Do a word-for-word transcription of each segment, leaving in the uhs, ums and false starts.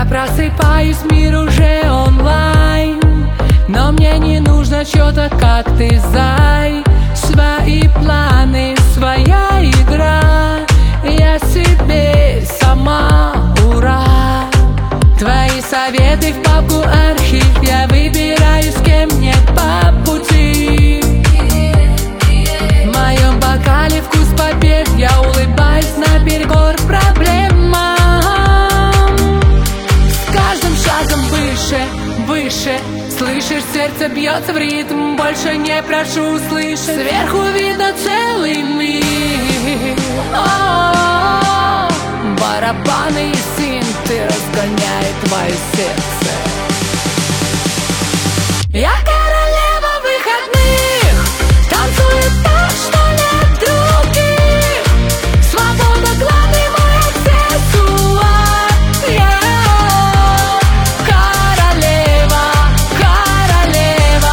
просыпаюсь, мир уже онлайн, но мне не нужно что-то, как ты, зай. Свои планы, своя игра, я себе сама, ура. Твои советы в папку архив, я выбираю, с кем мне по пути. В моем бокале вкус побед, я улыбаюсь наперекор проблемам. С каждым шагом выше, выше, слышишь, сердце бьется в ритм, больше не прошу услышать. Сверху видно целый мир. О-о-о-о. Барабаны и синты разгоняют твое сердце. Я королева выходных, танцую так, что нет других. Свобода главный мой аксессуар. Я королева, королева.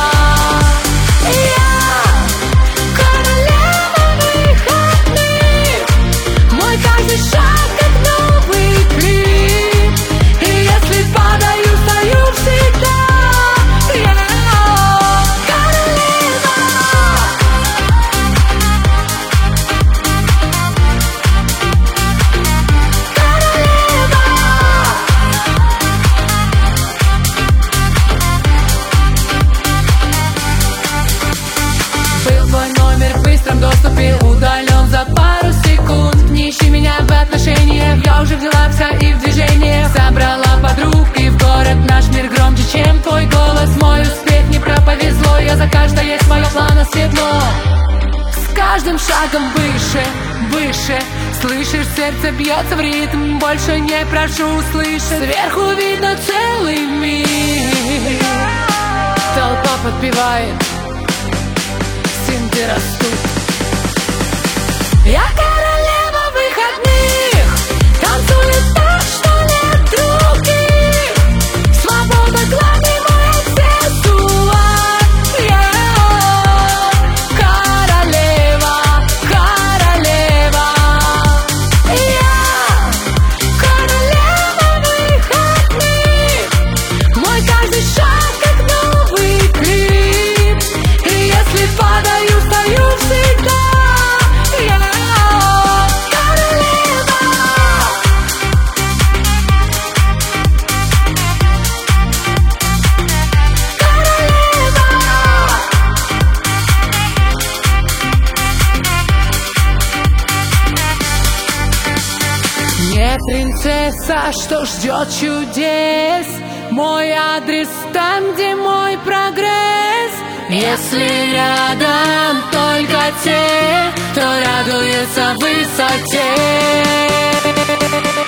Я королева выходных. Мой каждый шаг как новый клип. И если падаю, стою всегда. Доступе удален за пару секунд. Не ищи меня в отношениях, я уже в делах вся и в движениях. Собрала подруг и в город наш мир громче, чем твой голос. Мой успех не проповезло, я за каждое есть мое плана светло. С каждым шагом выше, выше, слышишь, сердце бьется в ритм, больше не прошу услышать. Сверху видно целый мир. Толпа подпевает, синты растут. Я королева выходных, танцую так, что нет других. Свобода главный мой аксессуар. Я королева, королева. Я королева выходных. Мой каждый шаг как новый клип. И если падаю, стою всегда. Не принцесса, что ждет чудес. Мой адрес там, где мой прогресс. Если рядом только те, кто радуется высоте.